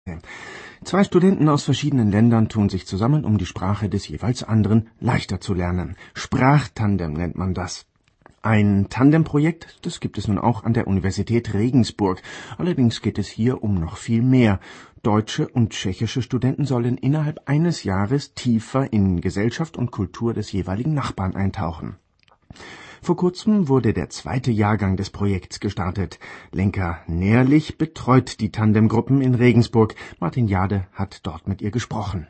Zwei Studenten aus verschiedenen Ländern tun sich zusammen, um die Sprache des jeweils anderen leichter zu lernen. Sprachtandem nennt man das. Ein Tandemprojekt, das gibt es nun auch an der Universität Regensburg. Allerdings geht es hier um noch viel mehr. Deutsche und tschechische Studenten sollen innerhalb eines Jahres tiefer in Gesellschaft und Kultur des jeweiligen Nachbarn eintauchen. Vor kurzem wurde der zweite Jahrgang des Projekts gestartet. Lenka Nährlich betreut die Tandemgruppen in Regensburg. Martin Jade hat dort mit ihr gesprochen.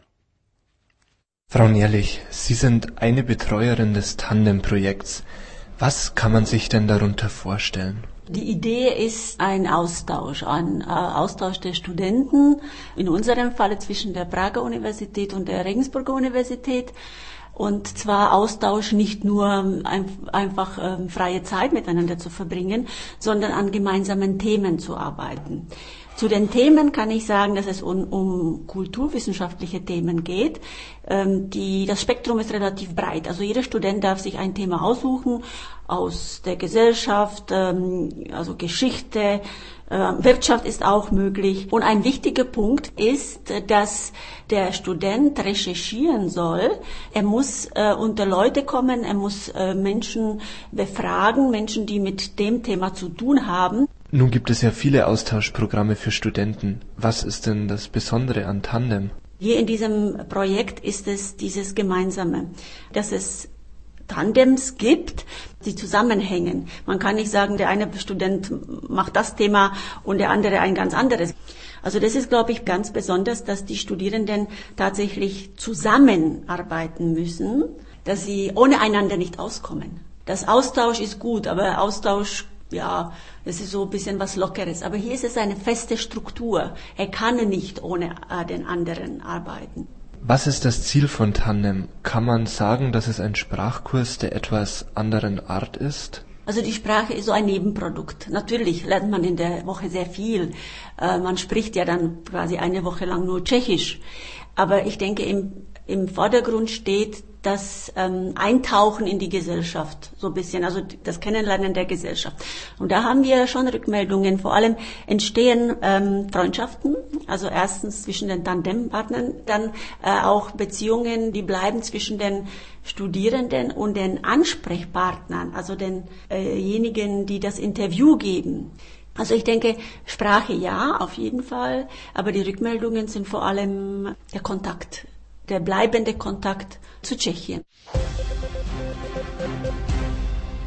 Frau Nährlich, Sie sind eine Betreuerin des Tandemprojekts. Was kann man sich denn darunter vorstellen? Die Idee ist ein Austausch der Studenten, in unserem Falle zwischen der Prager Universität und der Regensburger Universität. Und zwar Austausch nicht nur einfach freie Zeit miteinander zu verbringen, sondern an gemeinsamen Themen zu arbeiten. Zu den Themen kann ich sagen, dass es um kulturwissenschaftliche Themen geht. Das Spektrum ist relativ breit. Also jeder Student darf sich ein Thema aussuchen aus der Gesellschaft, also Geschichte, Wirtschaft ist auch möglich. Und ein wichtiger Punkt ist, dass der Student recherchieren soll. Er muss unter Leute kommen, er muss Menschen befragen, Menschen, die mit dem Thema zu tun haben. Nun gibt es ja viele Austauschprogramme für Studenten. Was ist denn das Besondere an Tandem? Hier in diesem Projekt ist es dieses Gemeinsame, dass es Tandems gibt, die zusammenhängen. Man kann nicht sagen, der eine Student macht das Thema und der andere ein ganz anderes. Also das ist, glaube ich, ganz besonders, dass die Studierenden tatsächlich zusammenarbeiten müssen, dass sie ohne einander nicht auskommen. Das Austausch ist gut, aber Austausch, ja, das ist so ein bisschen was Lockeres. Aber hier ist es eine feste Struktur. Er kann nicht ohne den anderen arbeiten. Was ist das Ziel von Tandem? Kann man sagen, dass es ein Sprachkurs der etwas anderen Art ist? Also die Sprache ist so ein Nebenprodukt. Natürlich lernt man in der Woche sehr viel. Man spricht ja dann quasi eine Woche lang nur Tschechisch. Aber ich denke, im Vordergrund steht das Eintauchen in die Gesellschaft, so ein bisschen, also das Kennenlernen der Gesellschaft. Und da haben wir schon Rückmeldungen, vor allem entstehen Freundschaften, also erstens zwischen den Tandempartnern, dann auch Beziehungen, die bleiben zwischen den Studierenden und den Ansprechpartnern, also denjenigen, die das Interview geben. Also ich denke, Sprache ja, auf jeden Fall, aber die Rückmeldungen sind vor allem der Kontakt, der bleibende Kontakt zu Tschechien.